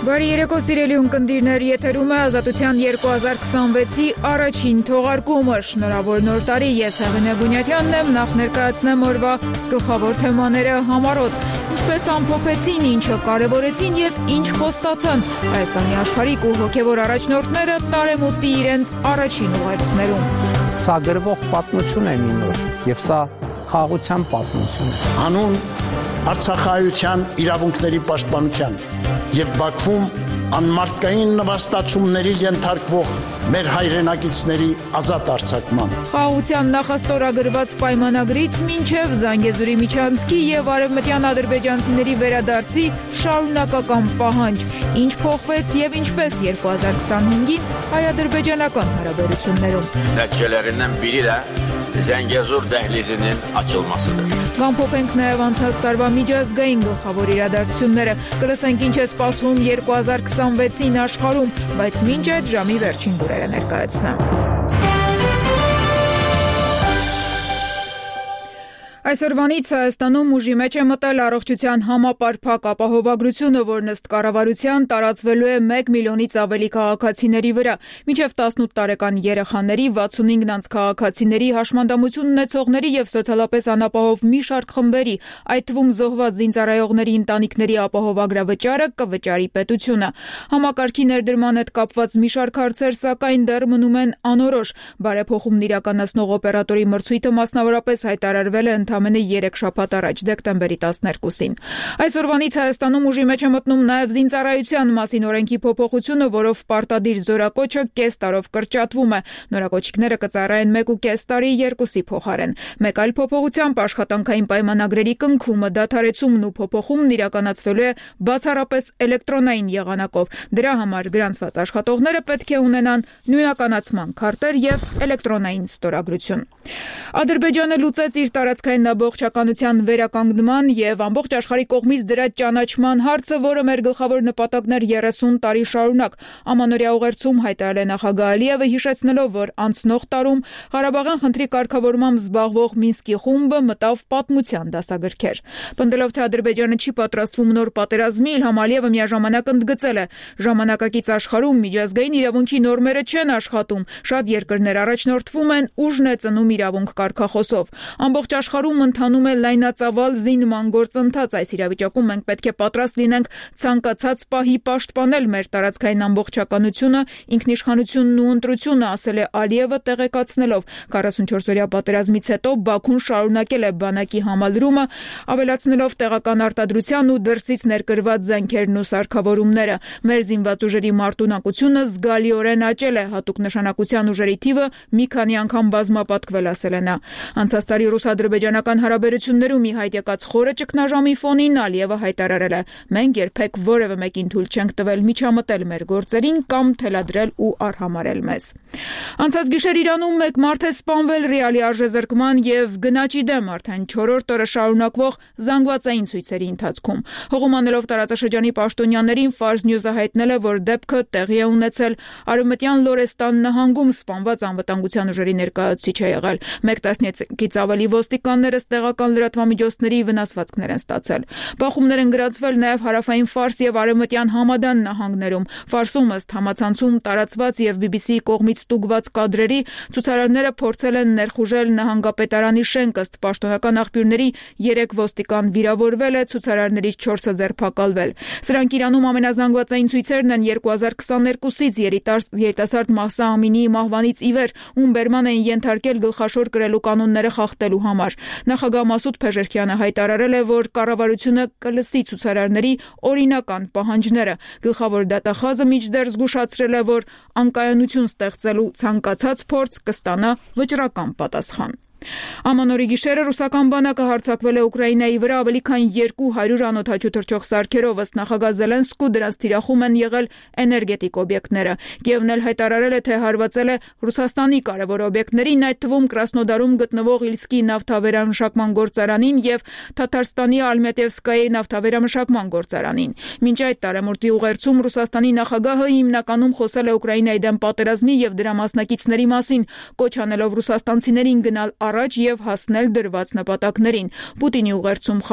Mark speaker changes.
Speaker 1: Բարի երեկո սիրելի ունկնդիրներ, եթերում է Ազատության 2026-ի առաջին թողարկումը։ Շնորհավոր նոր տարի, ես Հեղինե Բունյաթյանն եմ, նախ ներկայացնեմ օրվա գլխավոր թեմաները համառոտ։ Ինչպես ամփոփեցին, ինչը կարևորեցին եւ ինչ խոստացան Հայաստանի աշխարհիկ ու հոգեվոր առաջնորդները տարեմուտի իրենց առաջին ուղերձներում։
Speaker 2: Սա գրվող պատմություն է մի նոր, եւ սա խաղաղության պատմություն է։
Speaker 3: Հանուն Արցախայության իրավունքների պաշտպանության եւ Բաքվում անմարդկային նվաստացումների ենթարկվող մեր հայրենակիցների ազատ արձակման։
Speaker 1: Խաղաղության նախաստորագրված պայմանագրից մինչև Զանգեզուրի միջանցքի եւ արևմտյան ադրբեջանցիների վերադարձի շարունակական պահանջ։ Ինչ փոխվեց եւ ինչպես 2025-ին հայ-ադրբեջանական հարաբերություններում։
Speaker 4: Nəticələrindən biri də Zəngəzur dəhlizinin açılmasıdır։
Speaker 1: Կամփոփենք նաև անցած տարվա միջազգային գլխավոր իրադարձությունները, կլսենք ինչ է սպասվում 2026-ին աշխարհում, բայց մինչ այդ ժամի վերջին լուրերը ներկայացնեմ։ Այսօրվանից Հայաստանում ուժի մեջ է մտել առողջության համապարփակ ապահովագրությունը, որն ըստ կառավարության տարածվելու է 1 միլիոնից ավելի քաղաքացիների վրա։ Մինչև 18 տարեկան երեխաների, 65-նանց քաղաքացիների, հաշմանդամություն ունեցողների եւ սոցիալապես անապահով մի շարք խմբերի, այդ թվում զոհված զինծառայողների ընտանիքների ապահովագրավճարը կվճարի պետությունը։ Համակարգի ներդրման հետ կապված մի շարք հարցեր, սակայն դեռ մնում են անորոշ։ Բարեփոխումն իրականացնող օպերատորի մրցույթը մասնավորապես հայտարարվել է ամենը 3 շաբաթ առաջ, դեկտեմբերի 12-ին։ Այսօրվանից Հայաստանում ուժի մեջ է մտնում նաև զինծառայության մասին օրենքի փոփոխությունը, որով պարտադիր զորակոչը կես տարով կրճատվում է։ Նորակոչիկները կծառայեն 1.5 տարի 2-ի փոխարեն։ Մեկ այլ փոփոխությամբ աշխատանքային պայմանագրերի կնքումը, դադարեցումն ու փոփոխումն իրականացվելու է բացառապես էլեկտրոնային եղանակով։ Դրա համար գրանցված աշխատողները պետք է ունենան նույնականացման քարտեր եւ էլեկտրոնային ստորագրություն։ Ադրբեջանը լուծեց իր տարածքային ամբողջականության վերականգնման եւ ամբողջ աշխարհի կողմից դրա ճանաչման հարցը, որը մեր գլխավոր նպատակն էր 30 տարի շարունակ։ Ամանորյա ուղերձում հայտարարել է նախագահ Ալիևը, հիշեցնելով, որ անցնող տարում Ղարաբաղյան խնդրի կարգավորմամբ զբաղվող Մինսկի խումբը մտավ պատմության դասագրքեր։ Պնդելով, թե Ադրբեջանը չի պատրաստվում նոր պատերազմի, Իլհամ Ալիևը միաժամանակ ընդգծել է. ժամանակակից աշխարհում միջազգային իրավունքի նորմերը չեն աշխատում, շատ երկրներ առաջնորդվում են ուժն է ծնում իրավունք կարգախոսով։ Ամբողջ աշխարհում ընթանում է լայնածավալ զինման գործընթաց։ Այս իրավիճակում մենք պետք է պատրաստ լինենք ցանկացած պահի պաշտպանել մեր տարածքային ամբողջականությունը, ինքնիշխանությունն ու ընտրությունը, ասել է Ալիևը, տեղեկացնելով 44-օրյա պատերազմից հետո Բաքուն շարունակել է բանակի համալրումը, ավելացնելով տեղական արտադրության ու դրսից ներկրված զենքերն ու սարքավորումները։ Մեր զինված ուժերի մարտունակությունը զգալիորեն աճել է, հատուկ նշանակության ուժերի թիվը մի քանի անգամ բազմապատկվել, ասել է նա։ Անցած տարի ռուս-ադրբեջանական հարաբերություններում ի հայտ եկած խորը ճգնաժամի ֆոնին Ալիևը հայտարարել է. մենք երբեք որևէ մեկին թույլ չենք տվել միջամտել մեր գործերին կամ թելադրել ու արհամարել մեզ։ Անցած գիշեր Իրանում մեկ մարդ է սպանվել ռեալի արժեզրկման եւ գնաճի դեմ արդեն 4-րդ օրը շարունակվող զանգվածային ցույցերի ընթացքում։ Հողումանելով տարածաշրջանի պաշտոնյաներին, Fars News-ը հայտնել է, որ դեպքը տեղի է ունեցել արևմտյան Լորեստան նահանգում, սպանված անվտանգության ուժերի ներկայացուցիչ է եղել։ 1/10-ից ավելի ոստիկաններ ըստ տեղական լրատվամիջոցների վնասվածքներ են ստացել։ Բախումներ են գրանցվել նաև հարավային Ֆարս եւ արևմտյան Համադան նահանգներում։ Ֆարսում ըստ համացանցում տարածված եւ BBC-ի կողմից ստուգված կադրերի ցուցարարները փորձել են ներխուժել նահանգապետարանի շենք, ըստ պաշտոնական աղբյուրների 3 ոստիկան վիրավորվել է, ցուցարարներից 4-ը ձերբակալվել։ Սրանք Իրանում ամենազանգվածային ցույցերն են 2022-ից երիտասարդ Մահսա Ամինիի մահվանից ի վեր, ում բերման էին ենթարկել գլխաշոր կրելու կանոնները խախտելու համար։ Նախագահ Մասուդ Փեժերքյանը հայտարարել է, որ կառավարությունը կլսի ցուցարարների օրինական պահանջները։ Գլխավոր դատախազը մինչդեռ զգուշացրել է, որ անկայանություն ստեղծելու ցանկացած փորձ կստանա վճռական պատասխան։ Ամանորի գիշերը ռուսական բանակը հարձակվել է Ուկրաինայի վրա ավելի քան 200 անօդաչու թռչող սարքերով, ըստ նախագահ Զելենսկու դրանց թիրախում են եղել էներգետիկ օբյեկտները։ Կիևն էլ հայտարարել է, թե հարվածել է Ռուսաստանի կարևոր օբյեկտներին, այդ թվում Կրասնոդարում գտնվող Իլսկի նավթավերամշակման գործարանին եւ Թաթարստանի Ալմետևսկայի նավթավերամշակման գործարանին։ Մինչ այդ տարեմուտի ուղերձում Ռուսաստանի նախագահը հիմնականում խոսել է Ուկրաինայի դեմ պատերազմի եւ դրա մասնակիցների մասին, կոչ անելով ռուսաստանցիներին գնալ առաջ եւ հասնել դրված նպատակներին։ Պուտինի ուղերձում